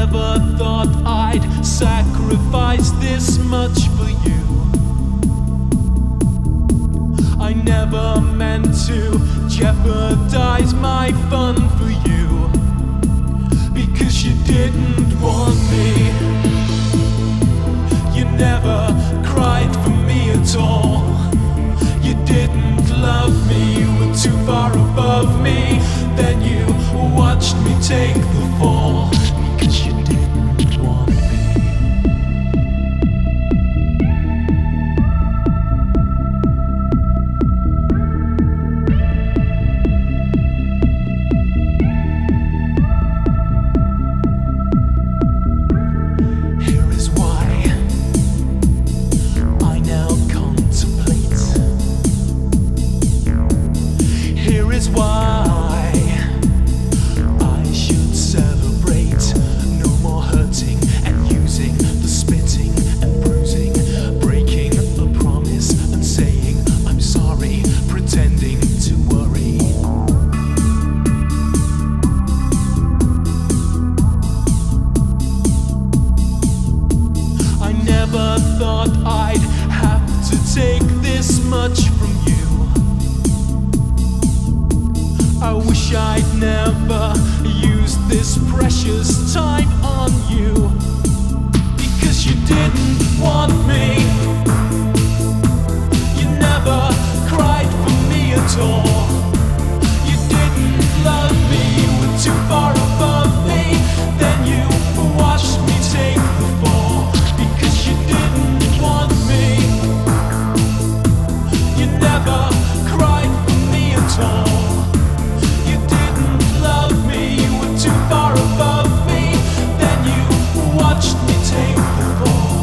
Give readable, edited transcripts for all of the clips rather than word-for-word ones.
never thought I'd sacrifice this much for you. I never meant to jeopardize my fun for you, because you didn't want me. You never cried for me at all. You didn't love me, you were too far above me. Then you watched me take the fall, because you didn't want me. Here is why I now contemplate. Here is why I should celebrate. No more hurting and using the spitting and bruising, breaking a promise and saying I'm sorry, pretending to worry. I never thought I'd have to take this much from you. I wish I'd never used this precious time on you, because you didn't want me. You never cried for me at all. You didn't love me, you were too far above me. Then you watched me take the fall, because you didn't want me. You never cried for me at all. Too far above me, then you watched me take the fall.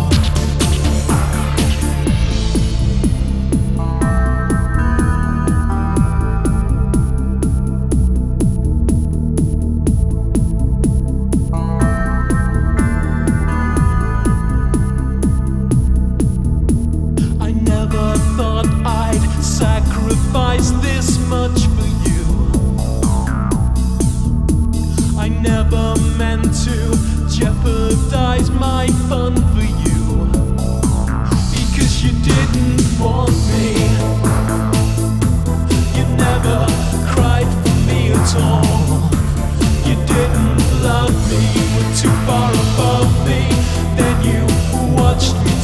I never thought I'd sacrifice this much for you. I never meant to jeopardize my fun for you, because you didn't want me. You never cried for me at all. You didn't love me, you were too far above me. Then you watched me